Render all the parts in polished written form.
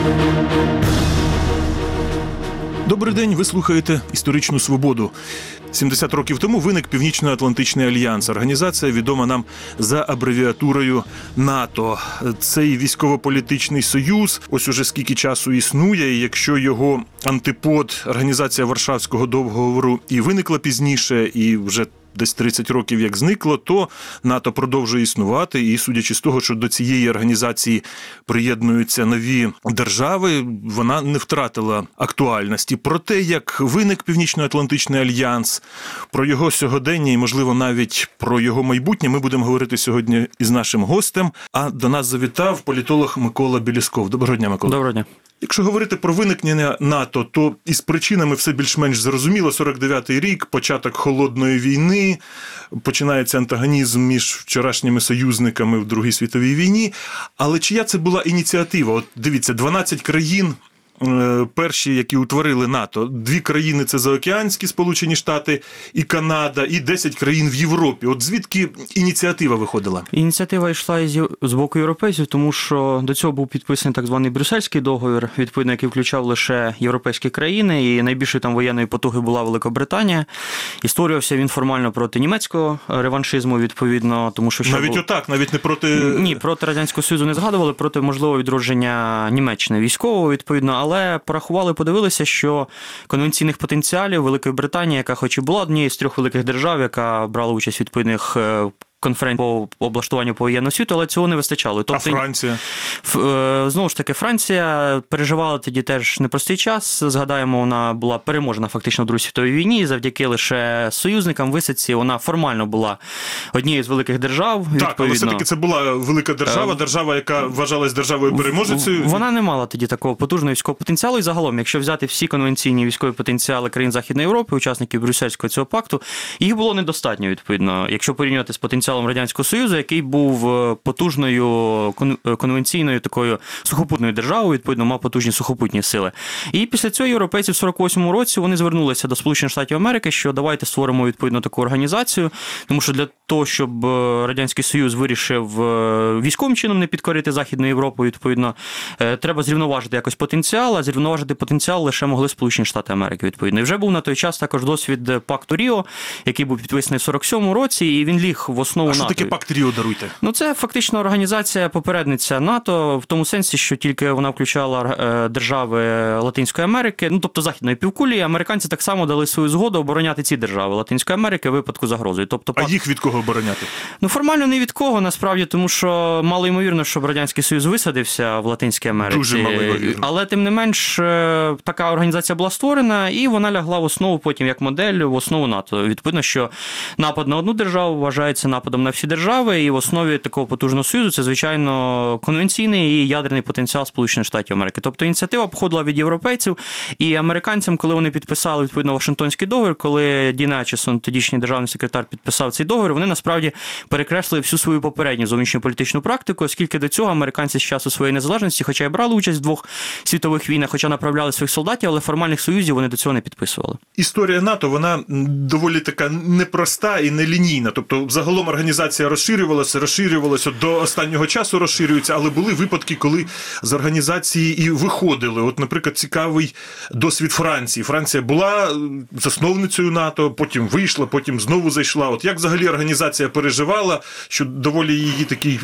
Добрий день, ви слухаєте «Історичну свободу». 70 років тому виник Північно-Атлантичний альянс. Організація відома нам за абревіатурою НАТО. Цей військово-політичний союз ось уже скільки часу існує, і якщо його антипод, Організація Варшавського договору, і виникла пізніше, і вже десь 30 років як зникло, то НАТО продовжує існувати, і судячи з того, що до цієї організації приєднуються нові держави, вона не втратила актуальності. Про те, як виник Північно-Атлантичний альянс, про його сьогодення і, можливо, навіть про його майбутнє ми будемо говорити сьогодні із нашим гостем. А до нас завітав політолог Микола Білісков. Доброго дня, Микола. Доброго дня. Якщо говорити про виникнення НАТО, то із причинами все більш-менш зрозуміло. 49-й рік, початок Холодної війни, починається антагонізм між вчорашніми союзниками в Другій світовій війні. Але чия це була ініціатива? От дивіться, 12 країн, перші, які утворили НАТО. 2 країни – це заокеанські Сполучені Штати і Канада, і 10 країн в Європі. От звідки ініціатива виходила? Ініціатива йшла з боку європейців, тому що до цього був підписаний так званий Брюссельський договір, відповідно, який включав лише європейські країни, і найбільшою там воєнною потугою була Великобританія. І створювався він формально проти німецького реваншизму, відповідно, тому що... Навіть отак, навіть не проти... Ні, проти Радянського Союзу не згадували, проти можливого відродження Німеччини військового, відповідно, але порахували, подивилися, що конвенційних потенціалів Великої Британії, яка хоч і була однією з 3 великих держав, яка брала участь в відповідних конференцій по облаштуванню повоєнного світу, але цього не вистачало. Тобто, а Франція? Знову ж таки, Франція переживала тоді теж непростий час. Згадаємо, вона була переможена фактично в Другій світовій війні, завдяки лише союзникам, висадці. Вона формально була однією з великих держав. Так, але все-таки це була велика держава, держава, яка вважалась державою-переможецею. Вона не мала тоді такого потужного військового потенціалу, і загалом, якщо взяти всі конвенційні військові потенціали країн Західної Європи, учасників Брюссельського цього пакту, їх було недостатньо, відповідно, якщо порівнювати з потенціалом Радянського Союзу, який був потужною конвенційною такою сухопутною державою, відповідно, мав потужні сухопутні сили. І після цього європейці в 48-му році вони звернулися до Сполучених Штатів Америки, що давайте створимо відповідно таку організацію, тому що для того, щоб Радянський Союз вирішив військовим чином не підкорити Західну Європу, відповідно, треба зрівноважити якось потенціал, а зрівноважити потенціал лише могли Сполучені Штати Америки, відповідно. І вже був на той час також досвід Пакту Ріо, який був підписаний в 47-му році, і він ліг в основу. А що таке Пакт Ріо, даруйте? Ну, це фактично організація-попередниця НАТО, в тому сенсі, що тільки вона включала держави Латинської Америки, ну, тобто Західної півкулі, американці так само дали свою згоду обороняти ці держави Латинської Америки в випадку загрози. Тобто, а їх від кого обороняти? Ну, формально не від кого, насправді, тому що мало ймовірно, щоб Радянський Союз висадився в Латинській Америці. Дуже мало ймовірно. Але, тим не менш, така організація була створена, і вона лягла в основу потім, як модель, в основу НАТО. Відповідно, що напад на одну державу вважається нападом на всі держави, і в основі такого потужного союзу це, звичайно, конвенційний і ядерний потенціал Сполучених Штатів Америки. Тобто ініціатива походила від європейців, і американцям, коли вони підписали, відповідно, Вашингтонський договір, коли Дін Ачесон, тодішній державний секретар, підписав цей договір, вони, насправді, перекреслили всю свою попередню зовнішньополітичну практику, оскільки до цього американці з часу своєї незалежності, хоча й брали участь в 2 світових війнах, хоча направляли своїх солдатів, але формальних союзів вони до цього не підписували. Історія НАТО, вона доволі така непроста і нелінійна. Тобто, загалом організація розширювалася, до останнього часу розширюється, але були випадки, коли з організації і виходили. От, наприклад, цікавий досвід Франції. Франція була засновницею НАТО, потім вийшла, потім знову зайшла. От як взагалі організація переживала, що доволі її такий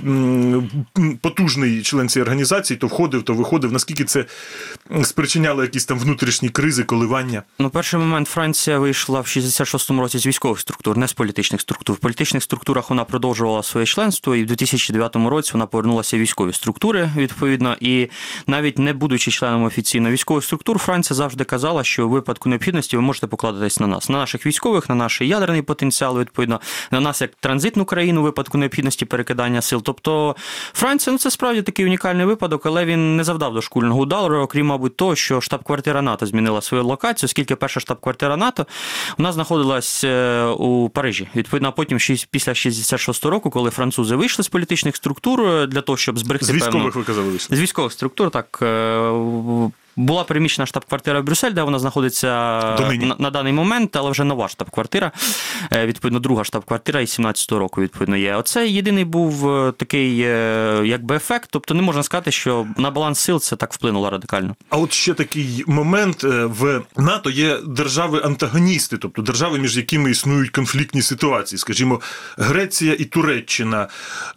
потужний член цієї організації, то входив, то виходив. Наскільки це спричиняло якісь там внутрішні кризи, коливання? Ну, перший момент, Франція вийшла в 66-му році з військових структур, не з політичних структур. В політичних структурах вона продовжувала своє членство, і в 2009 році вона повернулася в військові структури, відповідно, і навіть не будучи членом офіційно військових структур, Франція завжди казала, що у випадку необхідності ви можете покладатись на нас, на наших військових, на наш ядерний потенціал, відповідно, на нас як транзитну країну у випадку необхідності перекидання сил. Тобто Франція, ну, це справді такий унікальний випадок, але він не завдав дошкульного удару, окрім, мабуть, того, що штаб-квартира НАТО змінила свою локацію, оскільки перша штаб-квартира НАТО вона знаходилась у Парижі. Відповідно, а потім після 66-го року, коли французи вийшли з політичних структур для того, щоб зберегти з військових, ви казали, вийшли. З військових структур, так, була переміщена штаб-квартира в Брюссель, де вона знаходиться на даний момент, але вже нова штаб-квартира, відповідно, друга штаб-квартира із 17-го року, відповідно, є. Оце єдиний був такий, якби, ефект, тобто не можна сказати, що на баланс сил це так вплинуло радикально. А от ще такий момент, в НАТО є держави-антагоністи, тобто держави, між якими існують конфліктні ситуації. Скажімо, Греція і Туреччина,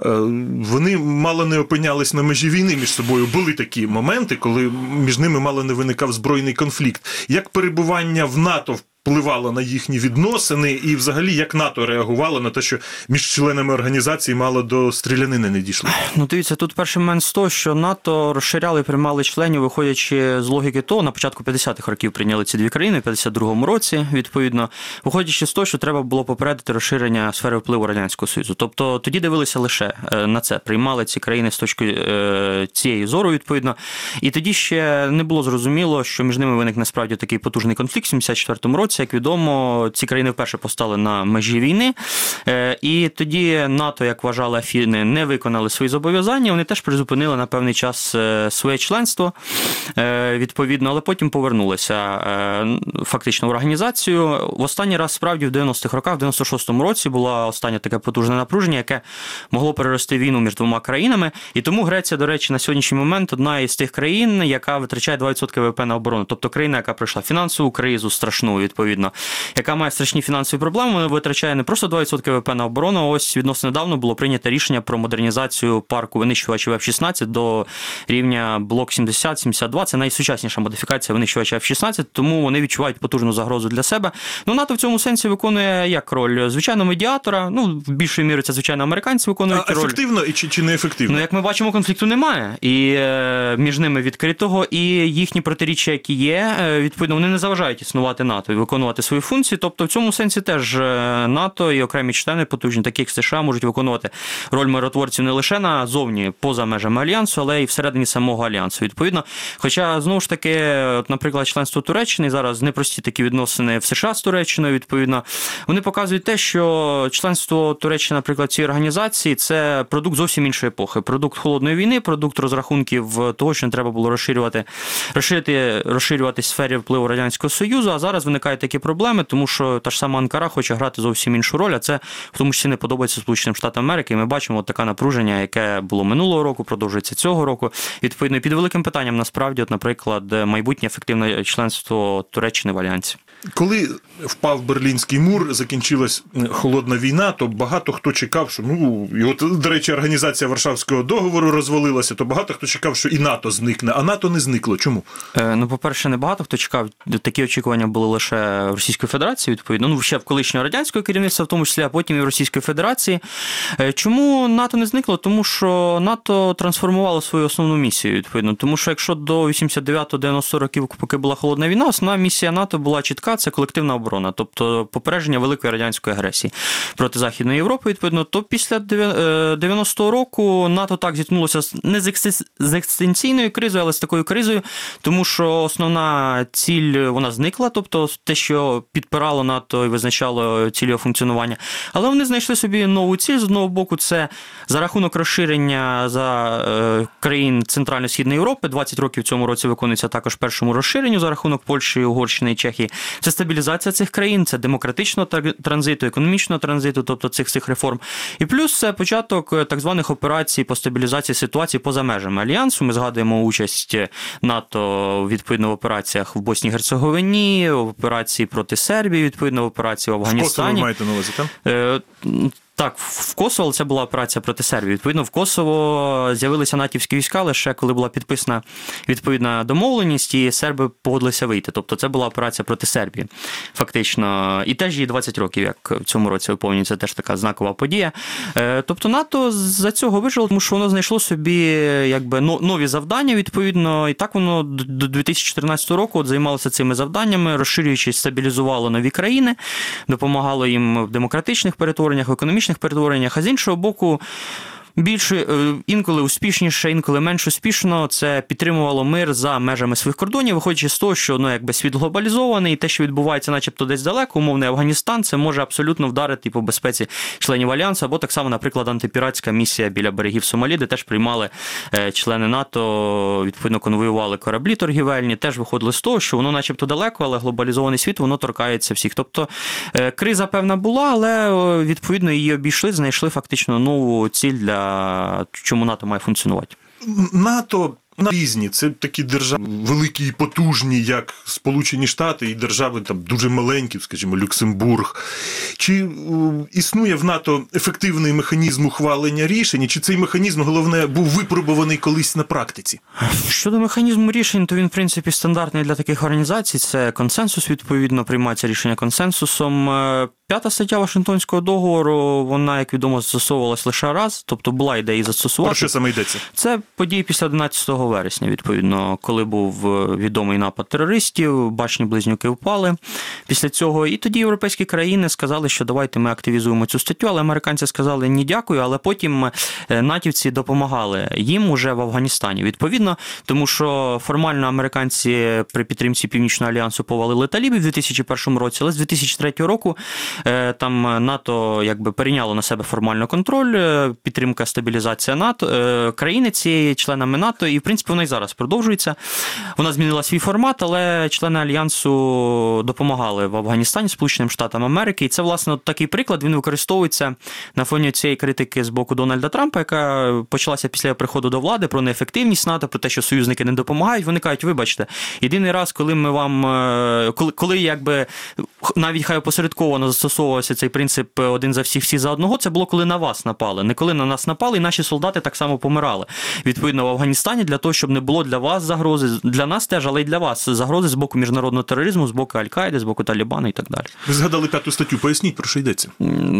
вони мало не опинялись на межі війни між собою. Були такі моменти, коли між ними мало не виникав збройний конфлікт. Як перебування в НАТО впливало на їхні відносини і взагалі як НАТО реагувало на те, що між членами організації мало до стрілянини не дійшло? Ну, дивіться, тут перший момент з того, що НАТО розширяли і приймали членів, виходячи з логіки того, на початку 50-х років прийняли ці дві країни, в 52-му році, відповідно, виходячи з того, що треба було попередити розширення сфери впливу Радянського Союзу. Тобто тоді дивилися лише на це, приймали ці країни з точки цієї зору, відповідно. І тоді ще не було зрозуміло, що між ними виникне справді такий потужний конфлікт в 74-му році. Як відомо, ці країни вперше постали на межі війни, і тоді НАТО, як вважали Афіни, не виконали свої зобов'язання, вони теж призупинили на певний час своє членство, відповідно, але потім повернулися фактично в організацію. В останній раз, справді, в 90-х роках, в 96-му році було останнє таке потужне напруження, яке могло перерости війну між двома країнами, і тому Греція, до речі, на сьогоднішній момент одна із тих країн, яка витрачає 2% ВВП на оборону, тобто країна, яка пройшла фінансову кризу страшну, відповідно, яка має страшні фінансові проблеми, вона витрачає не просто 2% ВВП на оборону, а ось відносно недавно було прийнято рішення про модернізацію парку винищувачів F-16 до рівня Block 70-72. Це найсучасніша модифікація винищувача F-16, тому вони відчувають потужну загрозу для себе. Ну, НАТО в цьому сенсі виконує як роль? Звичайно, медіатора, ну, в більшій мірі це, звичайно, американці виконують роль. Ефективно чи не ефективно? Ну, як ми бачимо, конфлікту немає. І між ними відкритого, і їхні протиріччя, які є, відповідно, вони не заважають існувати НАТО і виконувати свої функції. Тобто в цьому сенсі теж НАТО і окремі члени потужні, такі як США, можуть виконувати роль миротворців не лише назовні, поза межами Альянсу, але й всередині самого Альянсу, відповідно. Хоча, знову ж таки, от, наприклад, членство Туреччини, зараз непрості такі відносини в США з Туреччиною, відповідно, вони показують те, що членство Туреччини, наприклад, цієї організації, це продукт зовсім іншої епохи. Продукт холодної війни, продукт розрахунків того, що не треба було розширювати сфері впливу Радянського Союзу, а зараз виникають такі проблеми, тому що та ж сама Анкара хоче грати зовсім іншу роль, а це в тому числі не подобається Сполученим Штатам Америки. І ми бачимо от таке напруження, яке було минулого року, продовжується цього року. Відповідно, під великим питанням, насправді, от, наприклад, майбутнє ефективне членство Туреччини в Альянсі. Коли впав Берлінський мур, закінчилась холодна війна, то багато хто чекав, що, і от, до речі, організація Варшавського договору розвалилася, то багато хто чекав, що і НАТО зникне, а НАТО не зникло. Чому? Ну, по-перше, не багато хто чекав. Такі очікування були лише в Російської Федерації, відповідно, ну, ще в колишнього радянського керівництва, в тому числі, а потім і в Російської Федерації. Чому НАТО не зникло? Тому що НАТО трансформувало свою основну місію, відповідно. Тому що якщо до 89-90 років, поки була холодна війна, основна місія НАТО була чітка, це колективна оборона, тобто попередження великої радянської агресії проти Західної Європи, відповідно, то після 90-го року НАТО так зіткнулося не з екзистенційною кризою, але з такою кризою, тому що основна ціль, вона зникла, тобто те, що підпирало НАТО і визначало ціль його функціонування. Але вони знайшли собі нову ціль, з одного боку, це за рахунок розширення за країн Центрально-Східної Європи, 20 років в цьому році виконується також першому розширенню за рахунок Польщі, Угорщини і Чехії. Це стабілізація цих країн, це демократичного транзиту, економічного транзиту, тобто цих реформ. І плюс це початок так званих операцій по стабілізації ситуації поза межами Альянсу. Ми згадуємо участь НАТО відповідно в операціях в Боснії і Герцеговині, в операції проти Сербії, відповідно в операції в Афганістані. В Косово ви маєте на увазі, так? Так, в Косово, але це була операція проти Сербії. Відповідно, в Косово з'явилися натівські війська лише коли була підписана відповідна домовленість, і серби погодилися вийти. Тобто це була операція проти Сербії, фактично. І теж їй 20 років, як в цьому році виповнюється, теж така знакова подія. Тобто НАТО за цього вижило, тому що воно знайшло собі якби нові завдання, відповідно, і так воно до 2014 року займалося цими завданнями, розширюючи, стабілізувало нові країни, допомагало їм в демократичних перетвореннях, в економічних перетвореннях, а з іншого боку, Більше, інколи успішніше, інколи менш успішно це підтримувало мир за межами своїх кордонів, виходячи з того, що якби світ глобалізований, і те, що відбувається начебто десь далеко, умовний Афганістан, це може абсолютно вдарити по безпеці членів Альянсу, або так само, наприклад, антипіратська місія біля берегів Сомалі, де теж приймали члени НАТО, відповідно, конвоювали кораблі торгівельні, теж виходили з того, що воно начебто далеко, але глобалізований світ, воно торкається всіх. Тобто криза певна була, але відповідно її обійшли, знайшли фактично нову ціль, для чому НАТО має функціонувати. НАТО різні. Це такі держави великі і потужні, як Сполучені Штати, і держави там дуже маленькі, скажімо, Люксембург. Чи існує в НАТО ефективний механізм ухвалення рішень, чи цей механізм, головне, був випробуваний колись на практиці? Щодо механізму рішень, то він, в принципі, стандартний для таких організацій. Це консенсус, відповідно, приймається рішення консенсусом. 5 стаття Вашингтонського договору, вона, як відомо, застосовувалась лише раз, тобто була ідея її застосувати. Про що саме йдеться? Це події після 11 вересня, відповідно, коли був відомий напад терористів, башні близнюки впали після цього. І тоді європейські країни сказали, що давайте ми активізуємо цю статтю, але американці сказали ні дякую, але потім натівці допомагали їм уже в Афганістані. Відповідно, тому що формально американці при підтримці Північного альянсу повалили талібів в 2001 році, але з 2003 року там НАТО якби перейняло на себе формально контроль, підтримка, стабілізація НАТО, країни цієї членами НАТО, і в принципі вона і зараз продовжується. Вона змінила свій формат, але члени Альянсу допомагали в Афганістані Сполученим Штатам Америки, і це, власне, от такий приклад, він використовується на фоні цієї критики з боку Дональда Трампа, яка почалася після приходу до влади, про неефективність НАТО, про те, що союзники не допомагають. Вони кажуть, вибачте, єдиний раз, коли ми вам, коли якби навіть хай опосередковано застосовувався цей принцип один за всіх, всі за одного, це було, коли на вас напали. Не коли на нас напали, і наші солдати так само помирали. Відповідно, в Афганістані для того, щоб не було для вас загрози, для нас теж, але й для вас загрози з боку міжнародного тероризму, з боку Аль-Каїди, з боку Талібану і так далі. Ви згадали 5 статтю, поясніть, про що йдеться?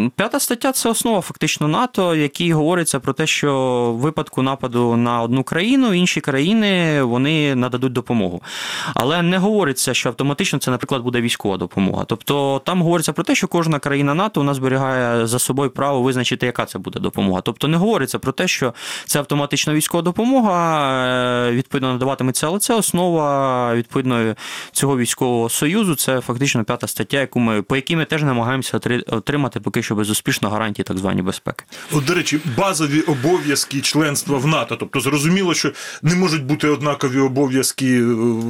5 стаття – це основа фактично НАТО, в якій говориться про те, що в випадку нападу на одну країну, інші країни, вони нададуть допомогу. Але не говориться, що автоматично це, наприклад, буде військова допомога. Тобто там говориться про те, що кожна країна НАТО у нас зберігає за собою право визначити, яка це буде допомога. Тобто не говориться про те, що це автоматична військова допомога, відповідно надаватиметься, але це основа відповідно цього військового союзу, це фактично 5 стаття, по якій ми теж намагаємося отримати поки що безуспішно гарантії так звані безпеки. От, до речі, базові обов'язки членства в НАТО, тобто зрозуміло, що не можуть бути однакові обов'язки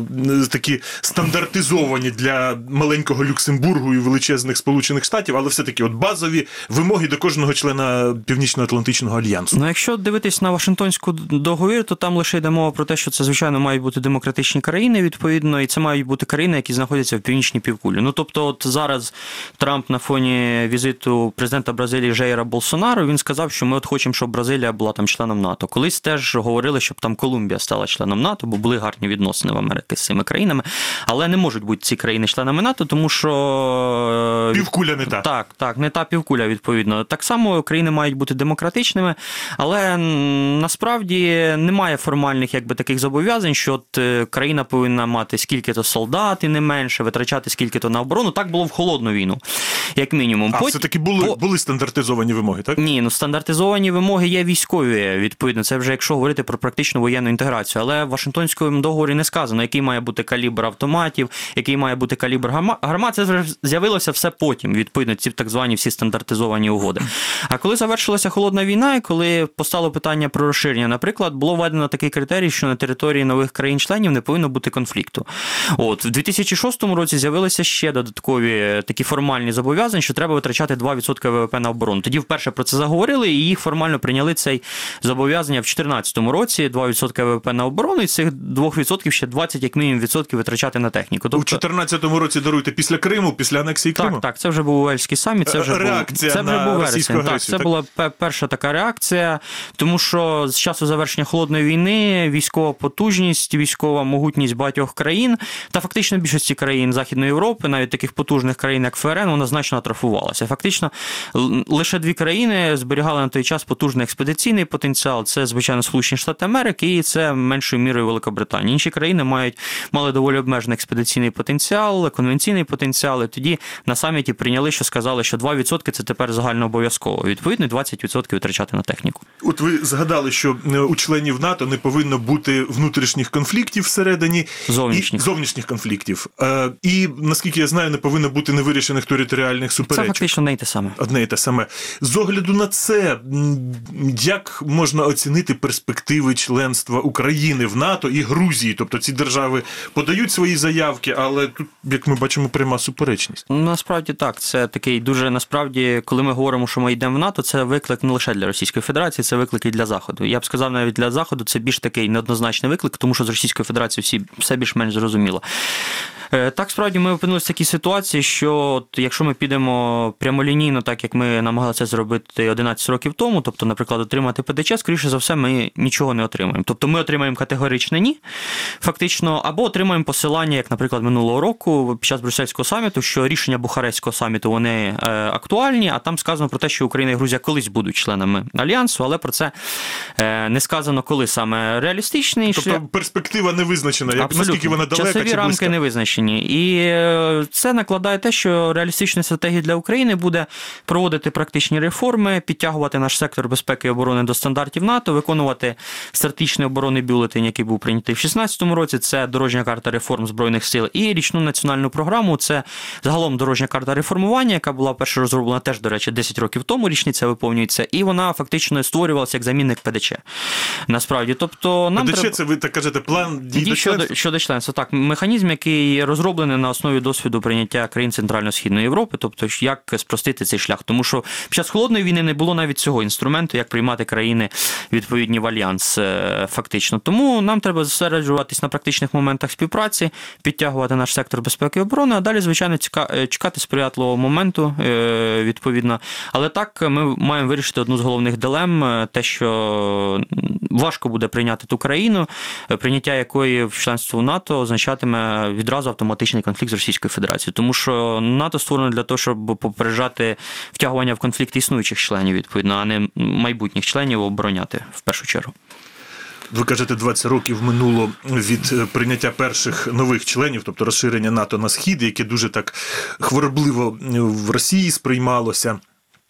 такі стандартизовані для маленького Люксембургу і величезних Сполучених Штатів, але все-таки от базові вимоги до кожного члена Північно-Атлантичного альянсу. Ну, якщо дивитись на Вашингтонську договір, то там лише йде мова про те, що це, звичайно, мають бути демократичні країни, відповідно, і це мають бути країни, які знаходяться в північній півкулі. Ну, тобто, от зараз Трамп на фоні візиту президента Бразилії Жаїра Болсонару, він сказав, що ми от хочемо, щоб Бразилія була там членом НАТО. Колись теж говорили, щоб там Колумбія стала членом НАТО, бо були гарні відносини в Америці з цими країнами, але не можуть бути ці країни членами НАТО, тому що... Півкуля не та. Так, не та півкуля, відповідно. Так само країни мають бути демократичними, але насправді немає формальних якби таких зобов'язань, що от країна повинна мати скільки-то солдат і не менше, витрачати скільки-то на оборону. Так було в холодну війну, як мінімум. Все-таки були стандартизовані вимоги, так? Ні, стандартизовані вимоги є військові, відповідно. Це вже якщо говорити про практичну воєнну інтеграцію. Але в Вашингтонському договорі не сказано, який має бути калібр автоматів, який має бути калібр гармат. Це вже з'явилося все потім, відповідно, ці так звані всі стандартизовані угоди. А коли завершилася холодна війна, і коли постало питання про розширення, наприклад, було введено такий критерій, що на території нових країн-членів не повинно бути конфлікту. От, в 2006 році з'явилися ще додаткові такі формальні зобов'язання, що треба витрачати 2% ВВП на оборону. Тоді вперше про це заговорили, і їх формально прийняли цей зобов'язання в 2014 році, 2% ВВП на оборону, і цих 2% ще 20, як мінімум, відсотків витрачати на техніку. Тобто... У 2014 році, даруйте, після Криму, після анексії Криму? Так, це вже був Уельський саміт, це вже реакція на російську агресію. Так, це була перша така реакція, тому що з часу завершення холодної війни України, військова потужність, військова могутність багатьох країн, та фактично більшості країн Західної Європи, навіть таких потужних країн, як ФРН, вона значно атрофувалася. Фактично, лише дві країни зберігали на той час потужний експедиційний потенціал. Це, звичайно, Сполучені Штати Америки і це меншою мірою Великобританія. Інші країни мали доволі обмежений експедиційний потенціал, конвенційний потенціал, і тоді на саміті прийняли, що сказали, що 2% – це тепер загальнообов'язково. Відповідно, 20% витрачати на техніку. От ви згадали, що у членів НАТО не повинно бути внутрішніх конфліктів всередині. Зовнішніх конфліктів. І, наскільки я знаю, не повинно бути невирішених територіальних суперечок. Це фактично одне і те саме. Одне і те саме. З огляду на це, як можна оцінити перспективи членства України в НАТО і Грузії? Тобто ці держави подають свої заявки, але тут, як ми бачимо, пряма суперечність. Насправді так. Це такий дуже, насправді, коли ми говоримо, що ми йдемо в НАТО, це виклик не лише для Російської Федерації, це виклик і для Заходу. Я б сказав, навіть для Заходу це більш такий неоднозначний виклик, тому що з Російською Федерацією все більш-менш зрозуміло. Так, справді, ми опинилися в такій ситуації, що якщо ми підемо прямолінійно, так як ми намагалися зробити 11 років тому, тобто, наприклад, отримати ПДЧ, скоріше за все, ми нічого не отримаємо. Тобто ми отримаємо категоричне ні, фактично, або отримаємо посилання, як, наприклад, минулого року під час Брюссельського саміту, що рішення Бухарестського саміту, вони актуальні, а там сказано про те, що Україна і Грузія колись будуть членами Альянсу, але про це не сказано, коли саме реалістичний. Тобто перспектива не визначена, наскільки вона далека чи близька. Часові рамки не визначені. І це накладає те, що реалістичною стратегією для України буде проводити практичні реформи, підтягувати наш сектор безпеки і оборони до стандартів НАТО, виконувати стратегічний оборонний бюлетень, який був прийнятий в 2016 році, це дорожня карта реформ Збройних сил, і річну національну програму, це загалом дорожня карта реформування, яка була перша розроблена теж, до речі, 10 років тому, річниця виповнюється, і вона фактично створювалася як замінник ПДЧ. Насправді, тобто нам ПДЧ, це ви так кажете, план дій до членства? Щодо членства, так, механізм, який розроблений на основі досвіду прийняття країн Центрально-Східної Європи, тобто як спростити цей шлях. Тому що під час Холодної війни не було навіть цього інструменту, як приймати країни відповідні в альянс фактично. Тому нам треба зосереджуватись на практичних моментах співпраці, підтягувати наш сектор безпеки і оборони, а далі, звичайно, чекати сприятливого моменту відповідно. Але так ми маємо вирішити одну з головних дилем, те, що важко буде прийняти ту країну, прийняття якої в членство в НАТО означатиме відразу автоматичний конфлікт з Російською Федерацією. Тому що НАТО створено для того, щоб попереджати втягування в конфлікт існуючих членів, відповідно, а не майбутніх членів обороняти в першу чергу. Ви кажете, 20 років минуло від прийняття перших нових членів, тобто розширення НАТО на Схід, яке дуже так хворобливо в Росії сприймалося.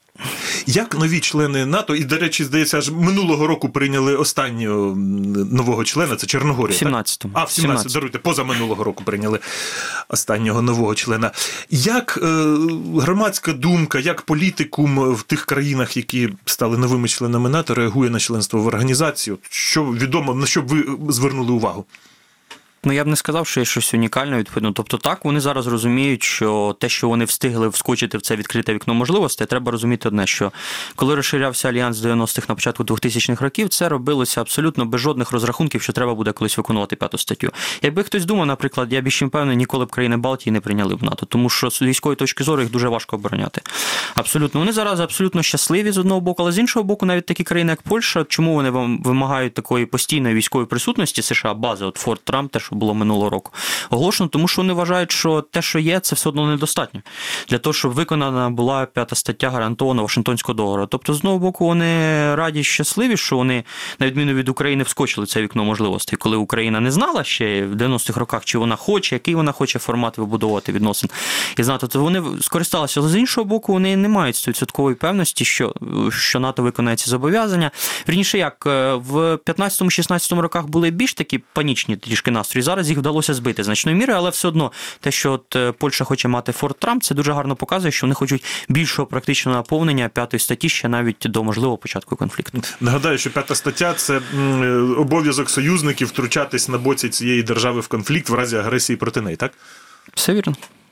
Як нові члени НАТО, і, до речі, здається, аж минулого року прийняли останнього нового члена, це Чорногорія, в 17-му. А, в 17-му, даруйте, позаминулого року прийняли останнього нового члена. Як громадська думка, як політикум в тих країнах, які стали новими членами НАТО, реагує на членство в організацію? Що відомо, на що б ви звернули увагу? Ну, я б не сказав, що є щось унікальне, відповідно. Тобто так, вони зараз розуміють, що те, що вони встигли вскочити в це відкрите вікно можливостей, треба розуміти одне, що коли розширявся Альянс з 90-х на початку 2000-х років, це робилося абсолютно без жодних розрахунків, що треба буде колись виконувати 5-ту статтю. Якби хтось думав, наприклад, я більш впевнений, ніколи б країни Балтії не прийняли в НАТО, тому що з військової точки зору їх дуже важко обороняти. Абсолютно. Вони зараз абсолютно щасливі з одного боку, але з іншого боку, навіть такі країни, як Польща, чому вони вимагають такої постійної військової присутності США, бази, от Форт Трамп, те, що було минулого року, оголошено, тому що вони вважають, що те, що є, це все одно недостатньо. Для того, щоб виконана була 5-та стаття гарантована Вашингтонського договору. Тобто, з одного боку, вони раді, щасливі, що вони, на відміну від України, вскочили в це вікно можливостей, коли Україна не знала ще в 90-х роках, чи вона хоче, який вона хоче формат вибудовувати відносин із НАТО, то вони скористалися. Але з іншого боку, вони не мають 100% певності, що НАТО виконає ці зобов'язання. Вірніше, як в 15-16 роках були більш такі панічні трішки настрої, зараз їх вдалося збити значною мірою, але все одно те, що от Польща хоче мати Форт Трамп, це дуже гарно показує, що вони хочуть більшого практичного наповнення 5-ї статті ще навіть до можливого початку конфлікту. Нагадаю, що 5-та стаття – це обов'язок союзників втручатись на боці цієї держави в конфлікт в разі агресії проти неї, так? Все вірно.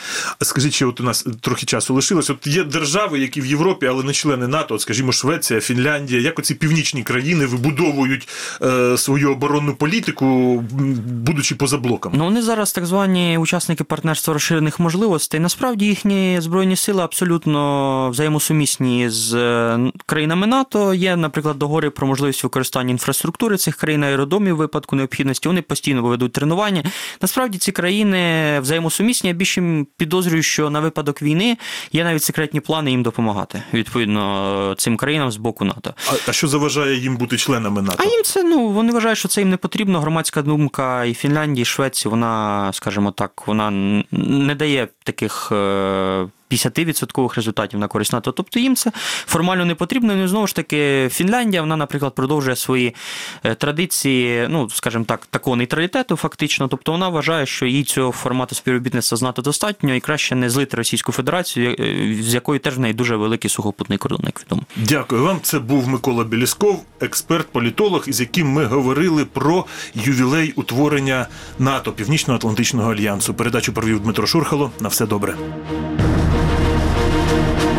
Скажіть, ще от у нас трохи часу лишилось. От є держави, які в Європі, але не члени НАТО, от, скажімо, Швеція, Фінляндія, як оці північні країни вибудовують свою оборонну політику, будучи поза блоком? Ну, вони зараз так звані учасники партнерства розширених можливостей. Насправді їхні збройні сили абсолютно взаємосумісні з країнами НАТО. Є, наприклад, договори про можливість використання інфраструктури цих країн, аеродромів в випадку необхідності. Вони постійно ведуть тренування. Насправді ці країни взаємосумісні. Я більше підозрюю, що на випадок війни є навіть секретні плани їм допомагати, відповідно, цим країнам з боку НАТО. А що заважає їм бути членами НАТО? А їм це, вони вважають, що це їм не потрібно. Громадська думка і Фінляндії, і Швеції, вона, скажімо так, вона не дає таких 50% результатів на користь НАТО. Тобто їм це формально не потрібно. І знову ж таки, Фінляндія, вона, наприклад, продовжує свої традиції, скажімо так, такого нейтралітету фактично. Тобто вона вважає, що їй цього формату співробітництва з НАТО достатньо і краще не злити Російську Федерацію, з якою теж в неї дуже великий сухопутний кордон, як відомо. Дякую вам. Це був Микола Белісков, експерт-політолог, із яким ми говорили про ювілей утворення НАТО, Північно-Атлантичного альянсу. Передачу провів Дмитро Шурхало. На все добре.